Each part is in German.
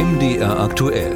MDR aktuell.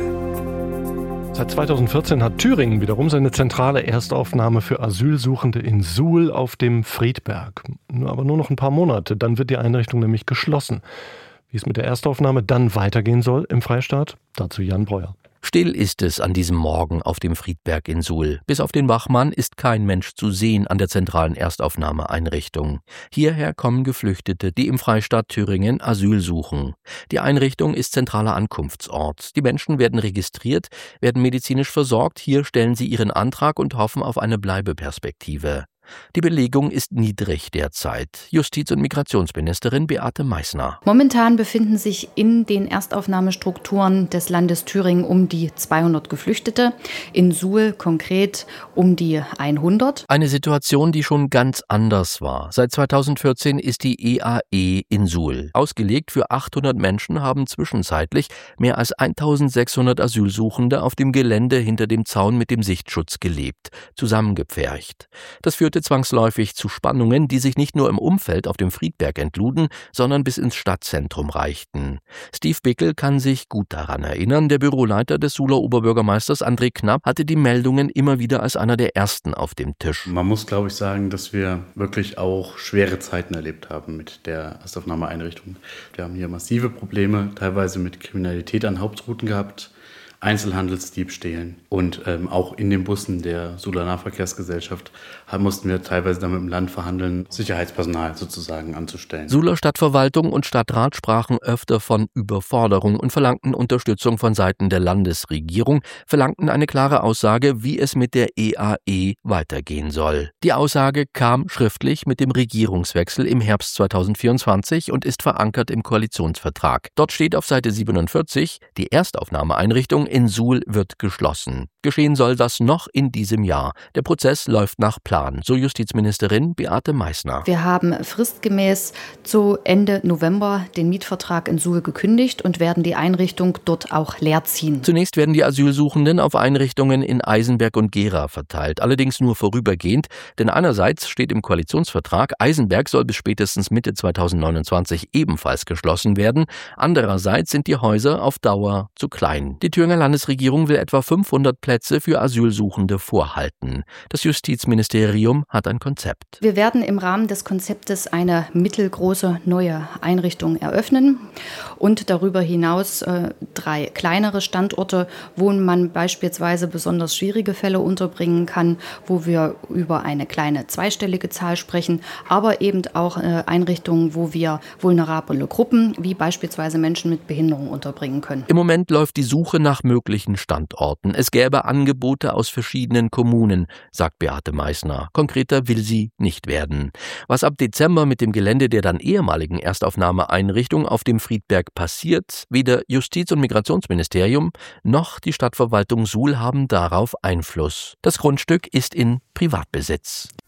Seit 2014 hat Thüringen wiederum seine zentrale Erstaufnahme für Asylsuchende in Suhl auf dem Friedberg. Aber nur noch ein paar Monate, dann wird die Einrichtung nämlich geschlossen. Wie es mit der Erstaufnahme dann weitergehen soll im Freistaat, dazu Jan Breuer. Still ist es an diesem Morgen auf dem Friedberg in Suhl. Bis auf den Wachmann ist kein Mensch zu sehen an der zentralen Erstaufnahmeeinrichtung. Hierher kommen Geflüchtete, die im Freistaat Thüringen Asyl suchen. Die Einrichtung ist zentraler Ankunftsort. Die Menschen werden registriert, werden medizinisch versorgt. Hier stellen sie ihren Antrag und hoffen auf eine Bleibeperspektive. Die Belegung ist niedrig derzeit. Justiz- und Migrationsministerin Beate Meißner. Momentan befinden sich in den Erstaufnahmestrukturen des Landes Thüringen um die 200 Geflüchtete, in Suhl konkret um die 100. Eine Situation, die schon ganz anders war. Seit 2014 ist die EAE in Suhl. Ausgelegt für 800 Menschen haben zwischenzeitlich mehr als 1600 Asylsuchende auf dem Gelände hinter dem Zaun mit dem Sichtschutz gelebt, zusammengepfercht. Das führte zwangsläufig zu Spannungen, die sich nicht nur im Umfeld auf dem Friedberg entluden, sondern bis ins Stadtzentrum reichten. Steve Bickel kann sich gut daran erinnern. Der Büroleiter des Suhler Oberbürgermeisters André Knapp hatte die Meldungen immer wieder als einer der ersten auf dem Tisch. Man muss, glaube ich, sagen, dass wir wirklich auch schwere Zeiten erlebt haben mit der Erstaufnahmeeinrichtung. Wir haben hier massive Probleme, teilweise mit Kriminalität an Hauptrouten gehabt, Einzelhandelsdiebstählen und auch in den Bussen der Suhler Nahverkehrsgesellschaft mussten wir teilweise dann mit dem Land verhandeln, Sicherheitspersonal sozusagen anzustellen. Suhler Stadtverwaltung und Stadtrat sprachen öfter von Überforderung und verlangten Unterstützung von Seiten der Landesregierung, verlangten eine klare Aussage, wie es mit der EAE weitergehen soll. Die Aussage kam schriftlich mit dem Regierungswechsel im Herbst 2024 und ist verankert im Koalitionsvertrag. Dort steht auf Seite 47, die Erstaufnahmeeinrichtung in Suhl wird geschlossen. Geschehen soll das noch in diesem Jahr. Der Prozess läuft nach Plan, so Justizministerin Beate Meißner. Wir haben fristgemäß zu Ende November den Mietvertrag in Suhl gekündigt und werden die Einrichtung dort auch leer ziehen. Zunächst werden die Asylsuchenden auf Einrichtungen in Eisenberg und Gera verteilt, allerdings nur vorübergehend, denn einerseits steht im Koalitionsvertrag, Eisenberg soll bis spätestens Mitte 2029 ebenfalls geschlossen werden, andererseits sind die Häuser auf Dauer zu klein. Die Thüringer Landesregierung will etwa 500 Plätze für Asylsuchende vorhalten. Das Justizministerium hat ein Konzept. Wir werden im Rahmen des Konzeptes eine mittelgroße neue Einrichtung eröffnen und darüber hinaus 3 kleinere Standorte, wo man beispielsweise besonders schwierige Fälle unterbringen kann, wo wir über eine kleine zweistellige Zahl sprechen, aber eben auch Einrichtungen, wo wir vulnerable Gruppen, wie beispielsweise Menschen mit Behinderung, unterbringen können. Im Moment läuft die Suche nach möglichen Standorten. Es gäbe Angebote aus verschiedenen Kommunen, sagt Beate Meißner. Konkreter will sie nicht werden. Was ab Dezember mit dem Gelände der dann ehemaligen Erstaufnahmeeinrichtung auf dem Friedberg passiert, weder Justiz- und Migrationsministerium noch die Stadtverwaltung Suhl haben darauf Einfluss. Das Grundstück ist in Privatbesitz.